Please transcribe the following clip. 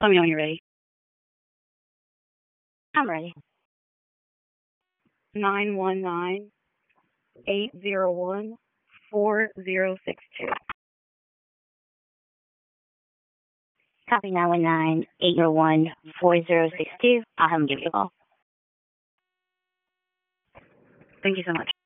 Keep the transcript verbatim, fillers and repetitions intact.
Let me know when you're ready. I'm ready. Nine one nine eight zero one four zero six two. Copy nine one nine eight zero one four zero six two. I'll have him give you a call. Thank you so much.